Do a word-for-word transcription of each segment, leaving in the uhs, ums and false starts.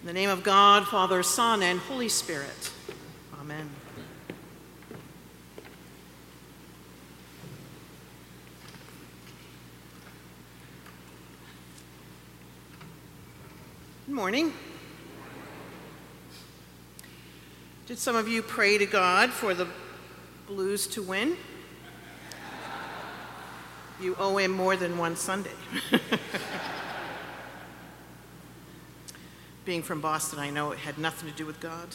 In the name of God, Father, Son, and Holy Spirit. Amen. Good morning. Did some of you pray to God for the Blues to win? You owe him more than one Sunday. Being from Boston, I know it had nothing to do with God.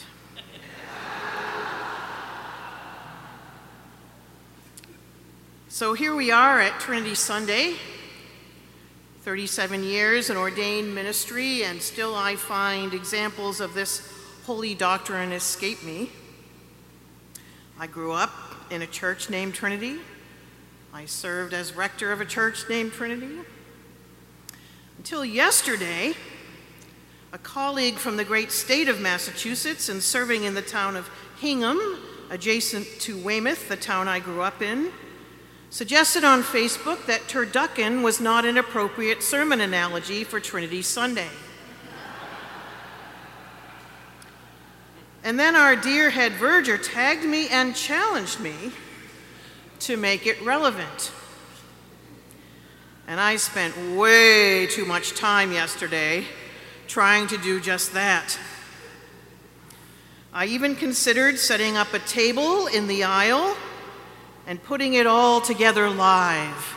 So here we are at Trinity Sunday, thirty-seven years in ordained ministry, and still I find examples of this holy doctrine escape me. I grew up in a church named Trinity. I served as rector of a church named Trinity. Until yesterday, a colleague from the great state of Massachusetts and serving in the town of Hingham, adjacent to Weymouth, the town I grew up in, suggested on Facebook that turducken was not an appropriate sermon analogy for Trinity Sunday. And then our dear head verger tagged me and challenged me to make it relevant. And I spent way too much time yesterday trying to do just that. I even considered setting up a table in the aisle and putting it all together live.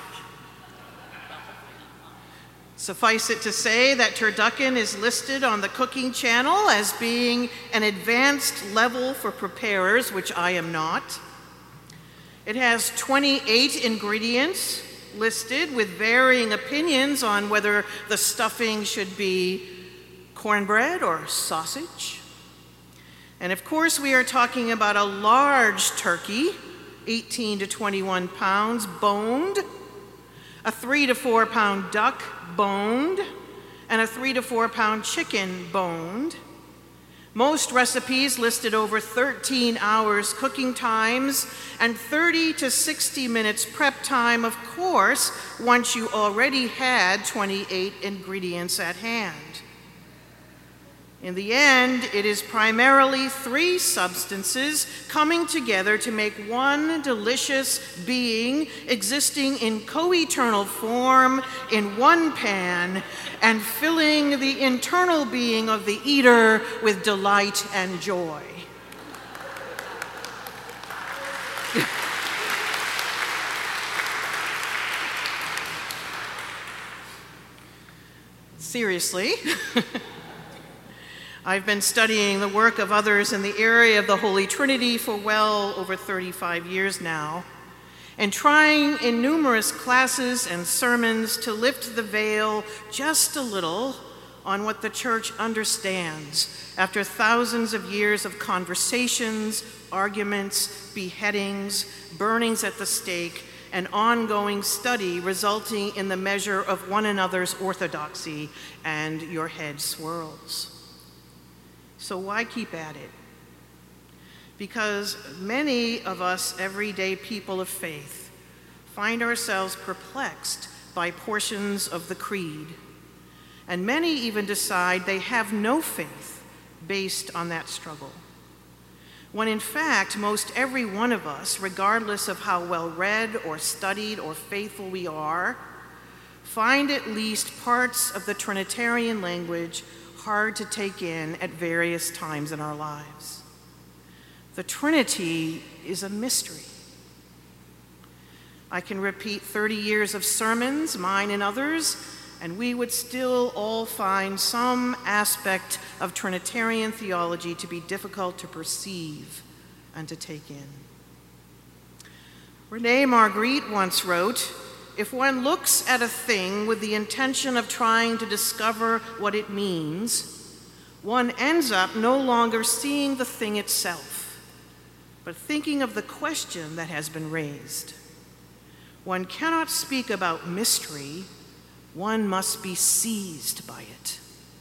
Suffice it to say that turducken is listed on the cooking channel as being an advanced level for preparers, which I am not. It has twenty-eight ingredients listed with varying opinions on whether the stuffing should be cornbread or sausage. And of course, we are talking about a large turkey, eighteen to twenty-one pounds, boned, a three to four pound duck, boned, and a three to four pound chicken, boned. Most recipes listed over thirteen hours cooking times and thirty to sixty minutes prep time, of course, once you already had twenty-eight ingredients at hand. In the end, it is primarily three substances coming together to make one delicious being existing in co-eternal form in one pan and filling the internal being of the eater with delight and joy. Seriously. I've been studying the work of others in the area of the Holy Trinity for well over thirty-five years now, and trying in numerous classes and sermons to lift the veil just a little on what the church understands after thousands of years of conversations, arguments, beheadings, burnings at the stake, and ongoing study resulting in the measure of one another's orthodoxy, and your head swirls. So why keep at it? Because many of us everyday people of faith find ourselves perplexed by portions of the creed, and many even decide they have no faith based on that struggle. When in fact, most every one of us, regardless of how well read or studied or faithful we are, find at least parts of the Trinitarian language hard to take in at various times in our lives. The Trinity is a mystery. I can repeat thirty years of sermons, mine and others, and we would still all find some aspect of Trinitarian theology to be difficult to perceive and to take in. Rene Magritte once wrote, "If one looks at a thing with the intention of trying to discover what it means, one ends up no longer seeing the thing itself, but thinking of the question that has been raised. One cannot speak about mystery, one must be seized by it."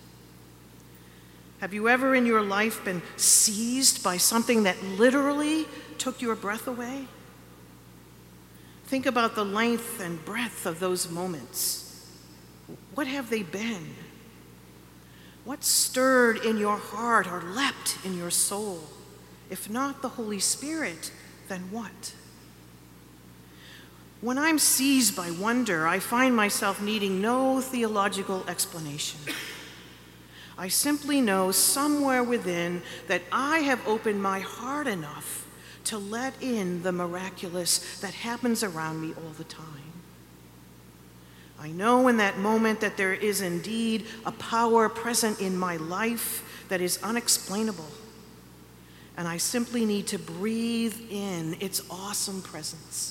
Have you ever in your life been seized by something that literally took your breath away? Think about the length and breadth of those moments. What have they been? What stirred in your heart or leapt in your soul? If not the Holy Spirit, then what? When I'm seized by wonder, I find myself needing no theological explanation. I simply know somewhere within that I have opened my heart enough to let in the miraculous that happens around me all the time. I know in that moment that there is indeed a power present in my life that is unexplainable, and I simply need to breathe in its awesome presence.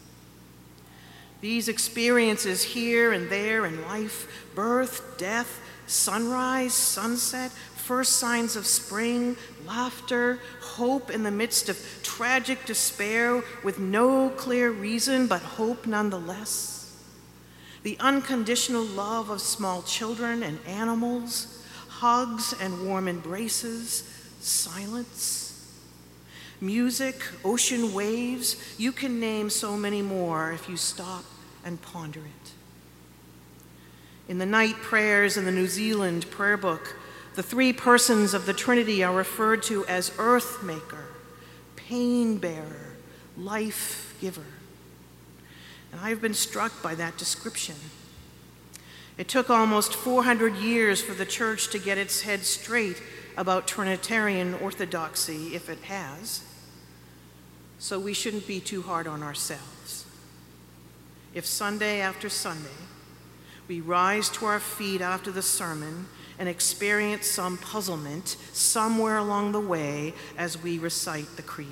These experiences here and there in life, birth, death, sunrise, sunset, first signs of spring, laughter, hope in the midst of tragic despair with no clear reason but hope nonetheless. The unconditional love of small children and animals, hugs and warm embraces, silence, music, ocean waves. You can name so many more if you stop and ponder it. In the night prayers in the New Zealand prayer book, the three persons of the Trinity are referred to as earth maker, pain bearer, life giver. And I've been struck by that description. It took almost four hundred years for the church to get its head straight about Trinitarian orthodoxy, if it has. So we shouldn't be too hard on ourselves. If Sunday after Sunday, we rise to our feet after the sermon and experience some puzzlement somewhere along the way as we recite the creed.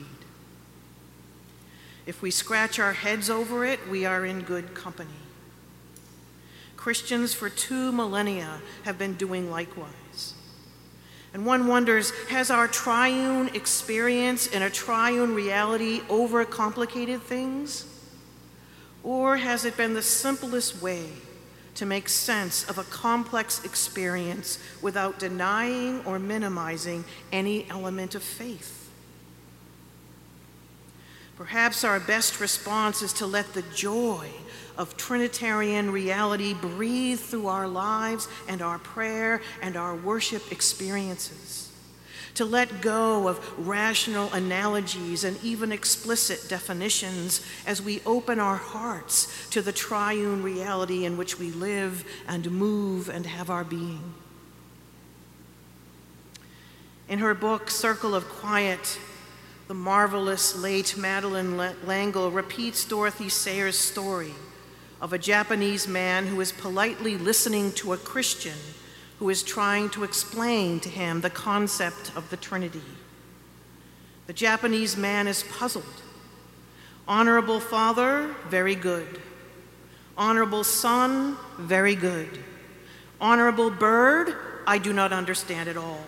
If we scratch our heads over it, we are in good company. Christians for two millennia have been doing likewise. And one wonders, has our triune experience in a triune reality overcomplicated things? Or has it been the simplest way to make sense of a complex experience without denying or minimizing any element of faith? Perhaps our best response is to let the joy of Trinitarian reality breathe through our lives and our prayer and our worship experiences. To let go of rational analogies and even explicit definitions as we open our hearts to the triune reality in which we live and move and have our being. In her book, Circle of Quiet, the marvelous late Madeleine L'Engle repeats Dorothy Sayers' story of a Japanese man who is politely listening to a Christian who is trying to explain to him the concept of the Trinity. The Japanese man is puzzled. Honorable Father, very good. Honorable Son, very good. Honorable Bird, I do not understand at all.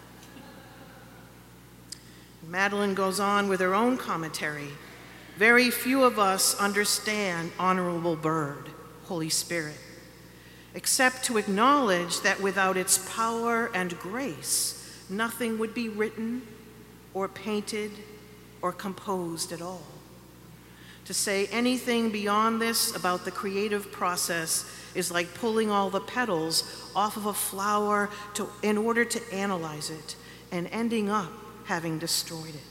Madeleine goes on with her own commentary. Very few of us understand Honorable Bird, Holy Spirit, except to acknowledge that without its power and grace, nothing would be written or painted or composed at all. To say anything beyond this about the creative process is like pulling all the petals off of a flower to, in order to analyze it and ending up having destroyed it.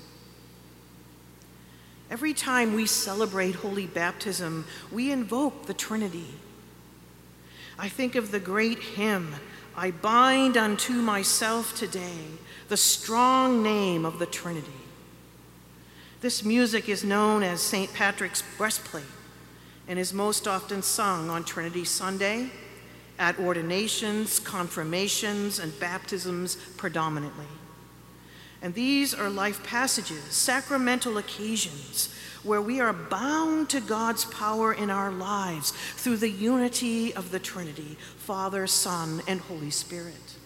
Every time we celebrate Holy Baptism, we invoke the Trinity. I think of the great hymn, I bind unto myself today the strong name of the Trinity. This music is known as Saint Patrick's breastplate and is most often sung on Trinity Sunday, at ordinations, confirmations, and baptisms predominantly. And these are life passages, sacramental occasions, where we are bound to God's power in our lives through the unity of the Trinity, Father, Son, and Holy Spirit.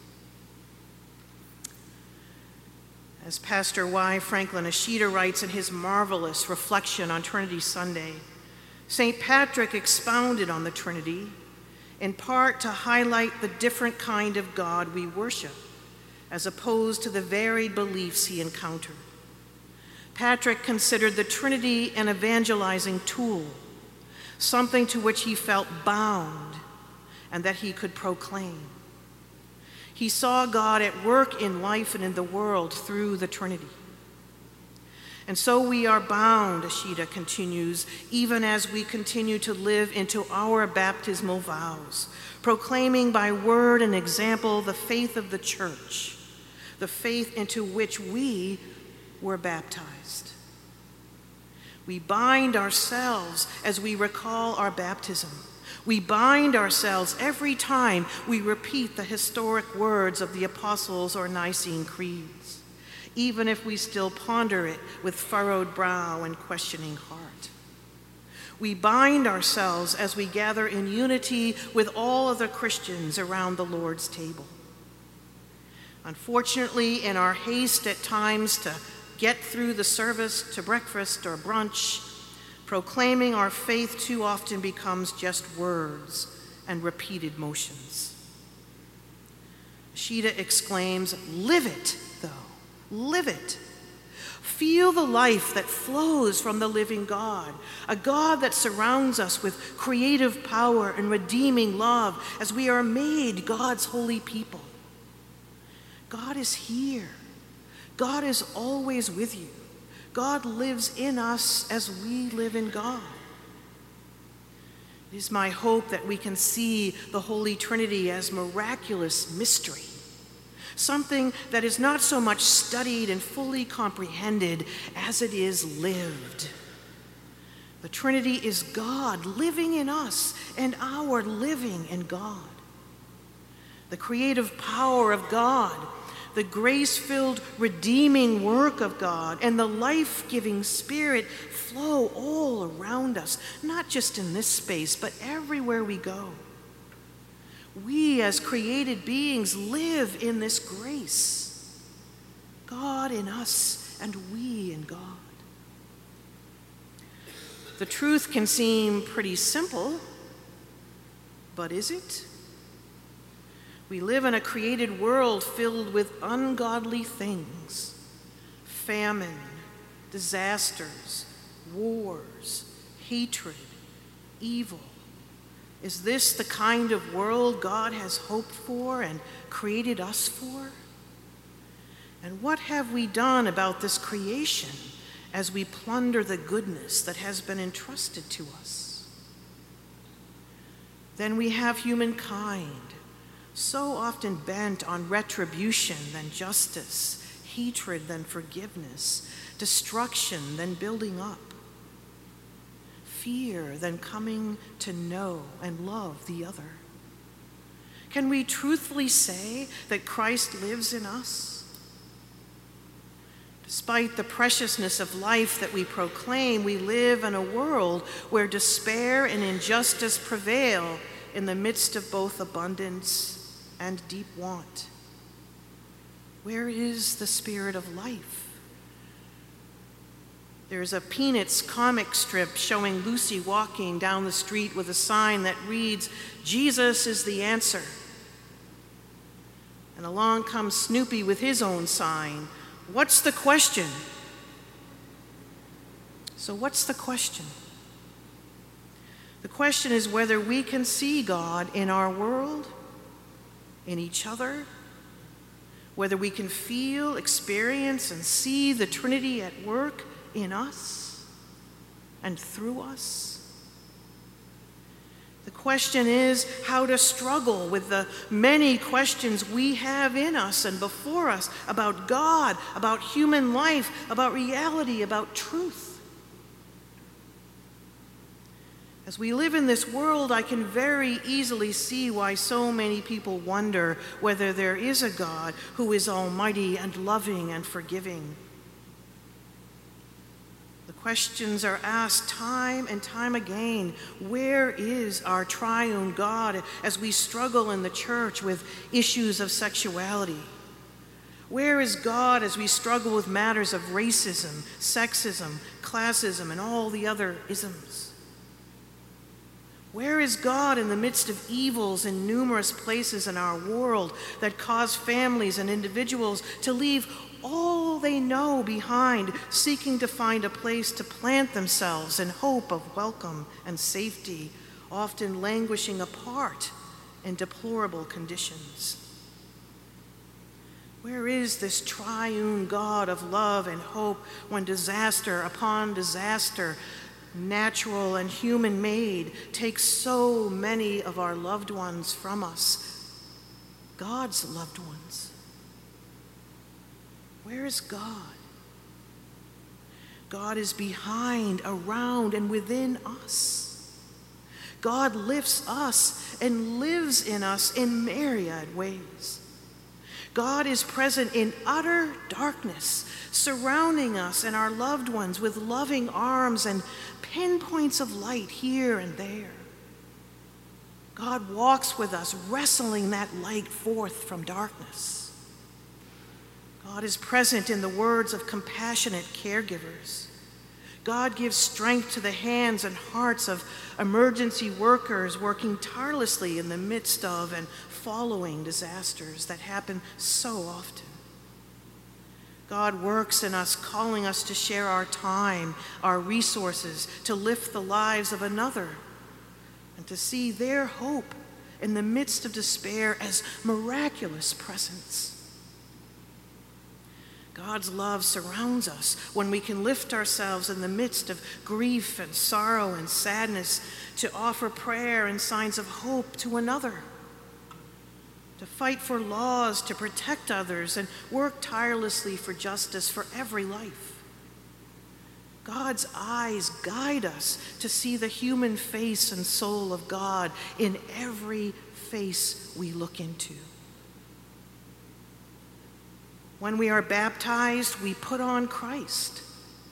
As Pastor Y. Franklin Ashita writes in his marvelous reflection on Trinity Sunday, Saint Patrick expounded on the Trinity, in part to highlight the different kind of God we worship, as opposed to the varied beliefs he encountered. Patrick considered the Trinity an evangelizing tool, something to which he felt bound and that he could proclaim. He saw God at work in life and in the world through the Trinity. And so we are bound, Ashita continues, even as we continue to live into our baptismal vows, proclaiming by word and example the faith of the church, the faith into which we were baptized. We bind ourselves as we recall our baptism. We bind ourselves every time we repeat the historic words of the Apostles' or Nicene creeds, even if we still ponder it with furrowed brow and questioning heart. We bind ourselves as we gather in unity with all other Christians around the Lord's table. Unfortunately, in our haste at times to get through the service to breakfast or brunch, proclaiming our faith too often becomes just words and repeated motions. Ashita exclaims, "Live it, though. Live it. Feel the life that flows from the living God, a God that surrounds us with creative power and redeeming love as we are made God's holy people. God is here. God is always with you. God lives in us as we live in God." It is my hope that we can see the Holy Trinity as miraculous mystery, something that is not so much studied and fully comprehended as it is lived. The Trinity is God living in us and our living in God. The creative power of God, the grace-filled redeeming work of God, and the life-giving Spirit flow all around us, not just in this space, but everywhere we go. We as created beings live in this grace. God in us and we in God. The truth can seem pretty simple, but is it? We live in a created world filled with ungodly things: famine, disasters, wars, hatred, evil. Is this the kind of world God has hoped for and created us for? And what have we done about this creation as we plunder the goodness that has been entrusted to us? Then we have humankind, so often bent on retribution than justice, hatred than forgiveness, destruction than building up, fear than coming to know and love the other. Can we truthfully say that Christ lives in us? Despite the preciousness of life that we proclaim, we live in a world where despair and injustice prevail in the midst of both abundance and deep want. Where is the spirit of life? There's a Peanuts comic strip showing Lucy walking down the street with a sign that reads, "Jesus is the answer." And along comes Snoopy with his own sign, "What's the question?" So what's the question? The question is whether we can see God in our world, in each other, whether we can feel, experience, and see the Trinity at work in us and through us. The question is how to struggle with the many questions we have in us and before us about God, about human life, about reality, about truth. As we live in this world, I can very easily see why so many people wonder whether there is a God who is almighty and loving and forgiving. The questions are asked time and time again. Where is our triune God as we struggle in the church with issues of sexuality? Where is God as we struggle with matters of racism, sexism, classism, and all the other isms? Where is God in the midst of evils in numerous places in our world that cause families and individuals to leave all they know behind, seeking to find a place to plant themselves in hope of welcome and safety, often languishing apart in deplorable conditions? Where is this triune God of love and hope when disaster upon disaster, natural and human-made, takes so many of our loved ones from us, God's loved ones? Where is God? God is behind, around, and within us. God lifts us and lives in us in myriad ways. God is present in utter darkness, surrounding us and our loved ones with loving arms and pinpoints of light here and there. God walks with us, wrestling that light forth from darkness. God is present in the words of compassionate caregivers. God gives strength to the hands and hearts of emergency workers working tirelessly in the midst of and following disasters that happen so often. God works in us, calling us to share our time, our resources, to lift the lives of another, and to see their hope in the midst of despair as miraculous presence. God's love surrounds us when we can lift ourselves in the midst of grief and sorrow and sadness to offer prayer and signs of hope to another, to fight for laws to protect others and work tirelessly for justice for every life. God's eyes guide us to see the human face and soul of God in every face we look into. When we are baptized, we put on Christ.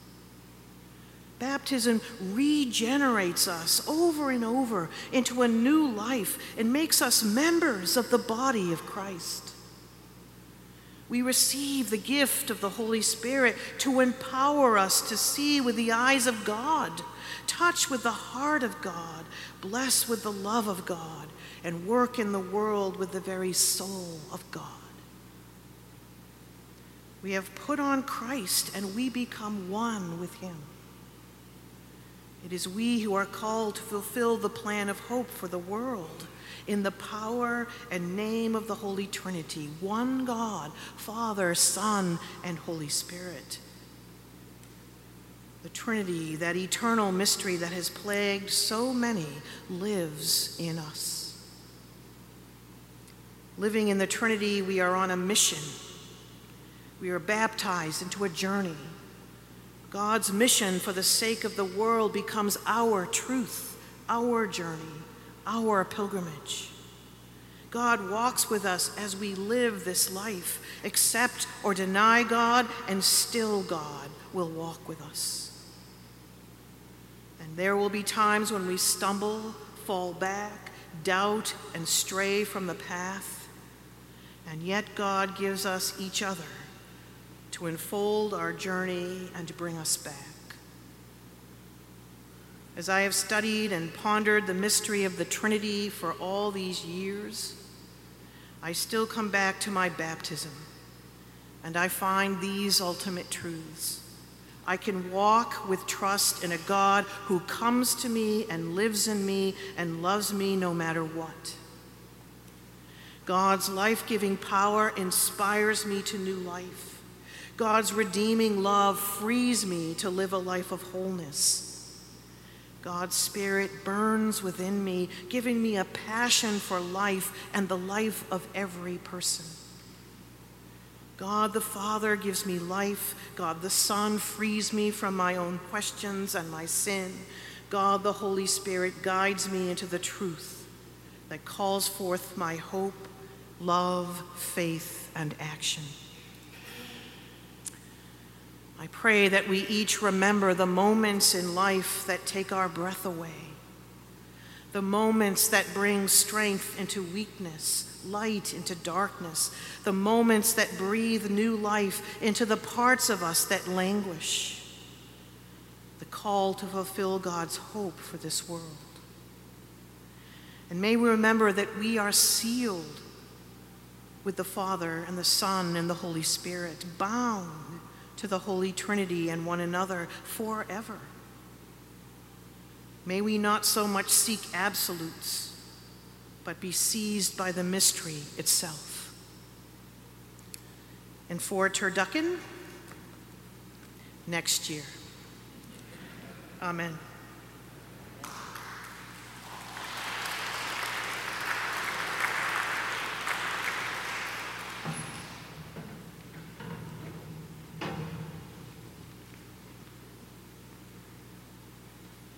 Baptism regenerates us over and over into a new life and makes us members of the body of Christ. We receive the gift of the Holy Spirit to empower us to see with the eyes of God, touch with the heart of God, bless with the love of God, and work in the world with the very soul of God. We have put on Christ and we become one with him. It is we who are called to fulfill the plan of hope for the world in the power and name of the Holy Trinity, one God, Father, Son, and Holy Spirit. The Trinity, that eternal mystery that has plagued so many, lives in us. Living in the Trinity, we are on a mission. We are baptized into a journey. God's mission for the sake of the world becomes our truth, our journey, our pilgrimage. God walks with us as we live this life, accept or deny God, and still God will walk with us. And there will be times when we stumble, fall back, doubt, and stray from the path, and yet God gives us each other to unfold our journey and to bring us back. As I have studied and pondered the mystery of the Trinity for all these years, I still come back to my baptism, and I find these ultimate truths. I can walk with trust in a God who comes to me and lives in me and loves me no matter what. God's life-giving power inspires me to new life. God's redeeming love frees me to live a life of wholeness. God's Spirit burns within me, giving me a passion for life and the life of every person. God the Father gives me life. God the Son frees me from my own questions and my sin. God the Holy Spirit guides me into the truth that calls forth my hope, love, faith, and action. I pray that we each remember the moments in life that take our breath away, the moments that bring strength into weakness, light into darkness, the moments that breathe new life into the parts of us that languish, the call to fulfill God's hope for this world. And may we remember that we are sealed with the Father and the Son and the Holy Spirit, bound to the Holy Trinity and one another forever. May we not so much seek absolutes, but be seized by the mystery itself. And for turducken, next year. Amen.